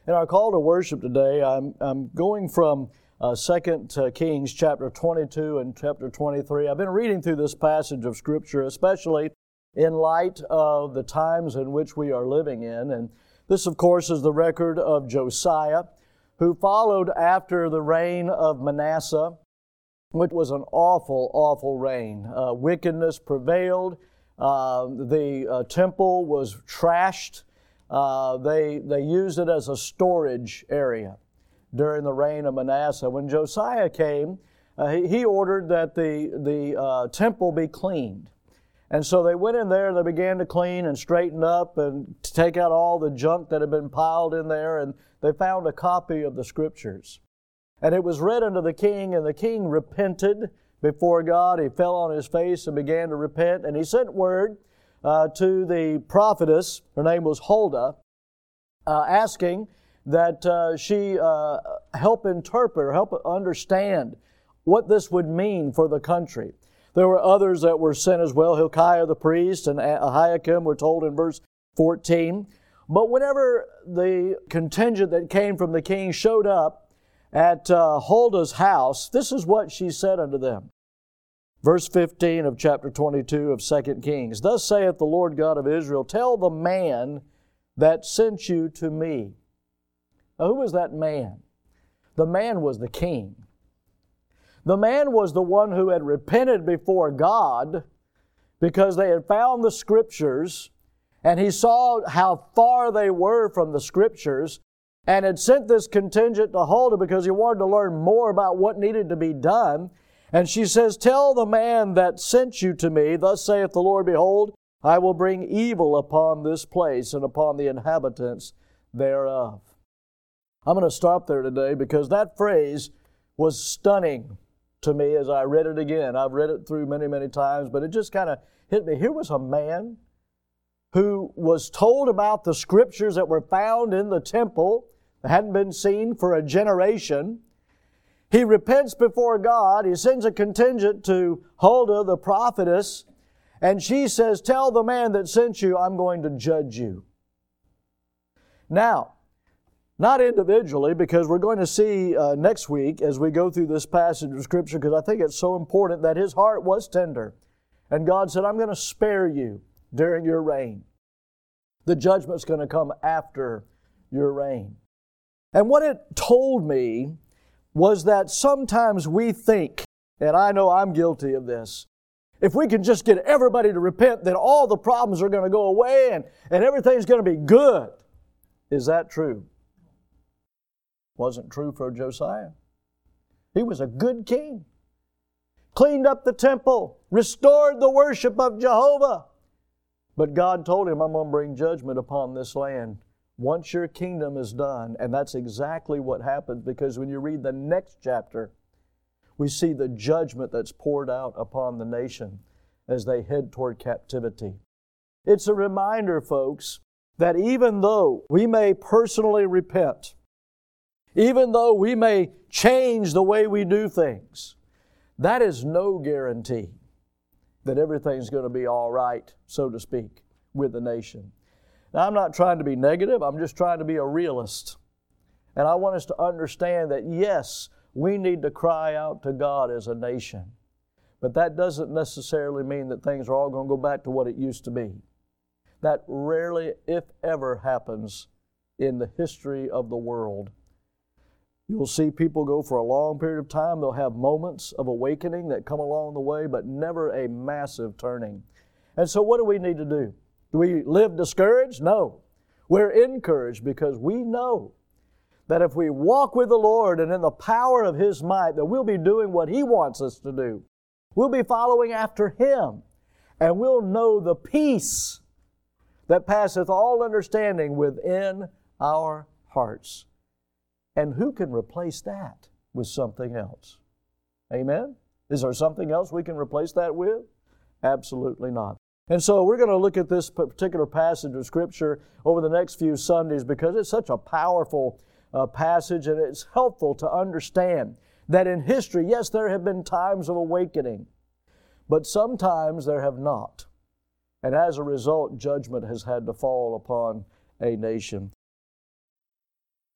In our call to worship today, I'm going from 2 Kings chapter 22 and chapter 23. I've been reading through this passage of Scripture, especially in light of the times in which we are living in. And this, of course, is the record of Josiah, who followed after the reign of Manasseh, which was an awful, awful reign. Wickedness prevailed. The temple was trashed. They used it as a storage area during the reign of Manasseh. When Josiah came, he ordered that the temple be cleaned. And so they went in there, they began to clean and straighten up and to take out all the junk that had been piled in there, and they found a copy of the Scriptures. And it was read unto the king, and the king repented before God. He fell on his face and began to repent, and he sent word to the prophetess, her name was Huldah, asking that she help interpret or help understand what this would mean for the country. There were others that were sent as well. Hilkiah the priest and Ahikam were told in verse 14. But whenever the contingent that came from the king showed up at Huldah's house, this is what she said unto them. Verse 15 of chapter 22 of 2 Kings. Thus saith the Lord God of Israel, tell the man that sent you to me. Now, who was that man? The man was the king. The man was the one who had repented before God because they had found the Scriptures, and he saw how far they were from the Scriptures, and had sent this contingent to Huldah because he wanted to learn more about what needed to be done. And she says, tell the man that sent you to me, thus saith the Lord, behold, I will bring evil upon this place and upon the inhabitants thereof. I'm going to stop there today because that phrase was stunning to me as I read it again. I've read it through many, many times, but it just kind of hit me. Here was a man who was told about the Scriptures that were found in the temple that hadn't been seen for a generation. He repents before God. He sends a contingent to Huldah, the prophetess, and she says, tell the man that sent you, I'm going to judge you. Now, not individually, because we're going to see next week as we go through this passage of Scripture, because I think it's so important that his heart was tender. And God said, I'm going to spare you during your reign. The judgment's going to come after your reign. And what it told me was that sometimes we think, and I know I'm guilty of this, if we can just get everybody to repent, then all the problems are going to go away and everything's going to be good. Is that true? Wasn't true for Josiah. He was a good king. Cleaned up the temple, restored the worship of Jehovah. But God told him, I'm going to bring judgment upon this land once your kingdom is done. And that's exactly what happened, because when you read the next chapter, we see the judgment that's poured out upon the nation as they head toward captivity. It's a reminder, folks, that even though we may personally repent, even though we may change the way we do things, that is no guarantee that everything's going to be all right, so to speak, with the nation. Now, I'm not trying to be negative. I'm just trying to be a realist. And I want us to understand that, yes, we need to cry out to God as a nation. But that doesn't necessarily mean that things are all going to go back to what it used to be. That rarely, if ever, happens in the history of the world. You'll see people go for a long period of time. They'll have moments of awakening that come along the way, but never a massive turning. And so what do we need to do? Do we live discouraged? No. We're encouraged because we know that if we walk with the Lord and in the power of His might, that we'll be doing what He wants us to do. We'll be following after Him, and we'll know the peace that passeth all understanding within our hearts. And who can replace that with something else? Amen? Is there something else we can replace that with? Absolutely not. And so we're going to look at this particular passage of Scripture over the next few Sundays because it's such a powerful passage, and it's helpful to understand that in history, yes, there have been times of awakening, but sometimes there have not. And as a result, judgment has had to fall upon a nation.